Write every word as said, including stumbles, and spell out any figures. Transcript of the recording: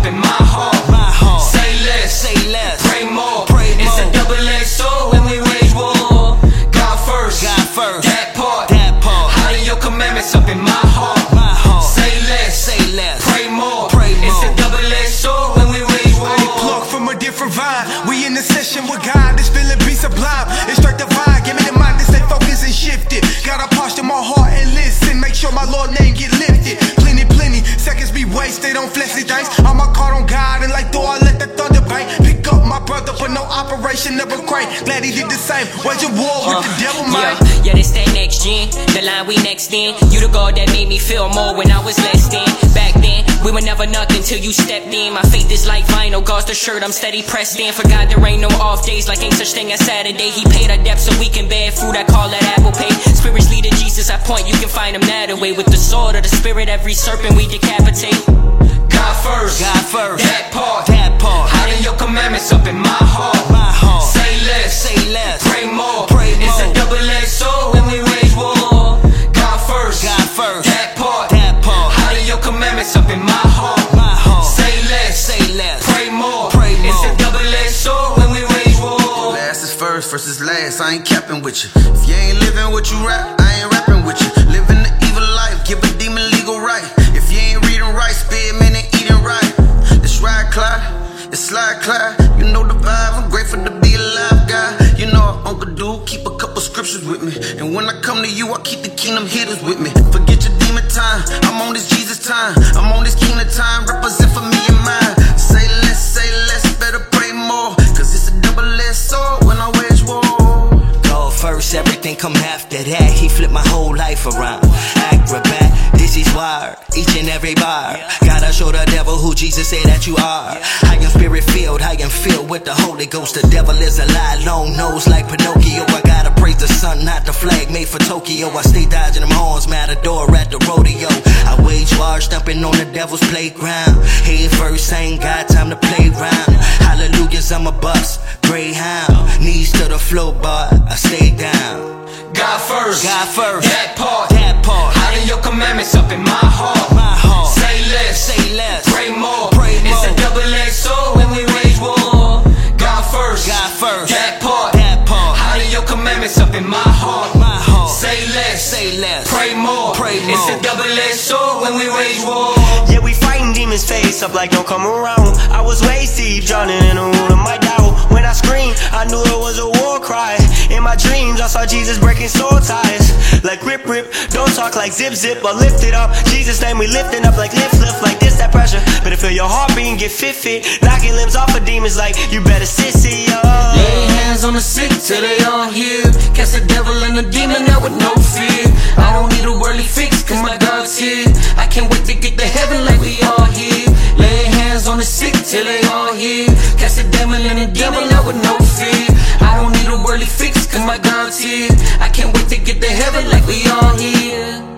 up in my heart. My heart. Say less, say less. Pray more. Pray It's more. a double-edged sword when we wage war. God first, God first. that part, that part. hiding your commandments up in my heart. My heart. Say less, say less. Pray more. Pray more. It's a double-edged sword when we wage war. I ain't plucked from a different vine. We in the session with God. This feeling be sublime. It's straight divine. Give me the mind to stay focused and shifted. Gotta posture my heart and listen. Make sure my Lord name get lifted. Plenty, plenty. Seconds be wasted on fleshly things. I'm a card on God and like Thor, I let the thunder bang. Pick up my brother, but no operation, never crane. Glad he did the same. Wage a war with the devil, man. Yeah, yeah, this that next gen. The line we next in. You the God that made me feel more when I was less than. Back then, we were never nothing till you stepped in. My faith is like vinyl, God's the shirt I'm steady pressed in. For God there ain't no off days, like ain't such thing as Saturday. He paid our debt so we can bear fruit, I call that Apple Pay. Spiritually to Jesus I point, you can find him that way. With the sword of the spirit, every serpent we decapitate. God first, God first. that part, that part. hiding your commandments up in my heart. My heart. Say less, say less. Pray more. Pray It's more. a double-edged sword when we wage war. God first, God first. that part, that part. hiding your commandments up in my heart. My heart. Say less, say less. Pray more. Pray more. It's a double-edged sword when we wage war. Last is first, first is last. I ain't capping with you. If you ain't living what you rap, I ain't rapping with you. Living the evil life, give a demon legal right. If you ain't reading right, spit man and eating right. It's right, Clyde. It's slide, Clyde. You know the vibe. I'm grateful to be alive, guy. You know Uncle Dude keep a couple scriptures with me, and when I come to you, I keep the kingdom hitters with me. Forget your demon time. I'm on this Jesus time. I'm on this kingdom time. Represent for me and mine. Say less, say less. Better pray more, cause it's a double-edged sword when I wage war. God first, everything come after that. He flipped my whole life around. Acrobat, this is wired, each and every bar. Gotta show the devil who Jesus said that you are. I am spirit filled, I am filled with the Holy Ghost. The devil is a lie, long nose like Pinocchio. I gotta praise the sun, not the flag made for Tokyo. I stay dodging them horns, matador at the rodeo. I wage war, stumping on the devil's playground. Head first, I ain't got time to play around. Hallelujahs, I'm a bus, greyhound. Knees to the floor, but I stay down. God first, God first, that part, that part. hiding your commandments up in my heart. My heart. Say less, say less. Pray more. Pray It's more. a double-edged sword when we wage war. God first, God first. that part, that part. hiding your commandments up in my heart. My heart. Say less, say less. Pray more. Pray more. It's a double-edged sword when we wage war. Yeah, we fighting demons face up like don't come around. I was waist deep, drowning in a wound of my doubt. When I screamed, I knew it was a war cry. In my dreams, I saw Jesus breaking soul ties. Like rip rip, don't talk like zip zip, but lift it up. Jesus' name we lifting up like lift lift, like this that pressure. Better feel your heart beating, get fit fit. Knocking limbs off of demons like you better sit sit yo. Lay hands on the sick till they all heal. Cast the devil and the demon out with no fear. I don't need a worldly fix cause my God's here. I can't wait to get to heaven like we all here. Lay hands on the sick till they all heal. Cast the devil and the demon out with no fear. I don't need a worldly fix cause my God's here. I can't wait to get to heaven like we all here.